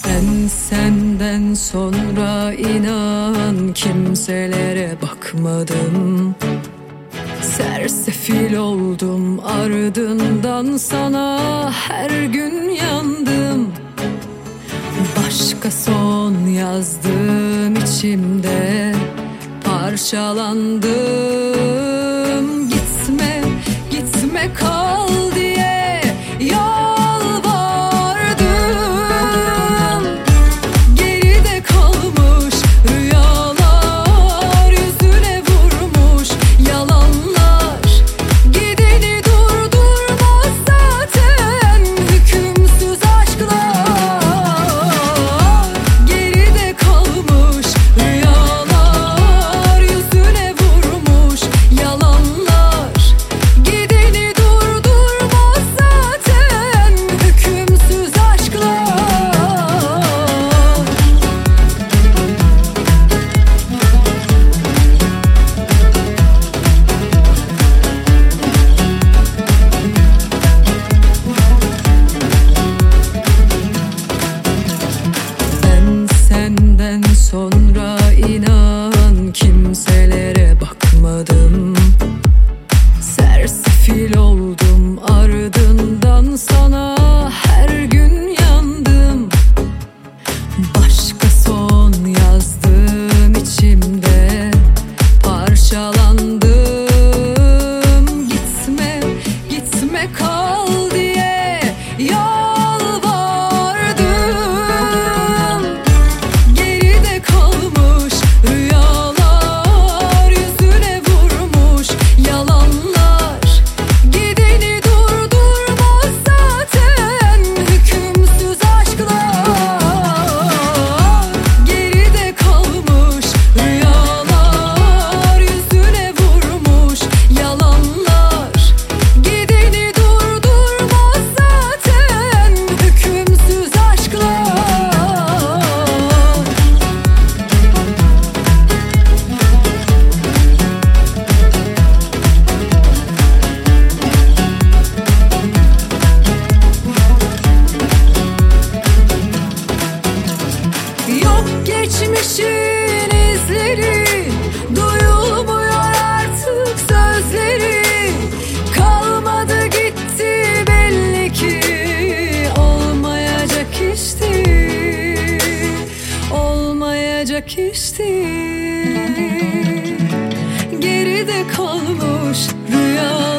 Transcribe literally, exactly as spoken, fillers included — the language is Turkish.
Ben senden sonra inan kimselere bakmadım. Sersefil oldum, ardından sana her gün yandım. Başka son yazdım, içimde parçalandım. Gitme, gitme kal diye yalvardım. Geride kalmış rüyalar, yüzüne vurmuş yalanlar. Gideni durdurmaz zaten hükümsüz aşklar. Geride kalmış rüyalar, yüzüne vurmuş yalanlar. Gideni durdurmaz zaten hükümsüz aşklar. Ben senden sonra inan kimselere bakmadım. Sersefil oldum, ardından sana her gün yandım. Başka son yazdım, içimde parçalandım. Gitme, gitme kal diye yalvardım. Geride kalmış rüyalar, yüzüne vurmuş yalanlar. Gideni durdurmaz zaten hükümsüz aşklar. Geride kalmış rüyalar, yüzüne vurmuş yalanlar. Gideni durdurmaz zaten hükümsüz aşklar. Yok geçmişin izleri, duyulmuyor artık sözleri. Kalmadı gitti belli ki, olmayacak işti, olmayacak işti. Geride kalmış rüyalar.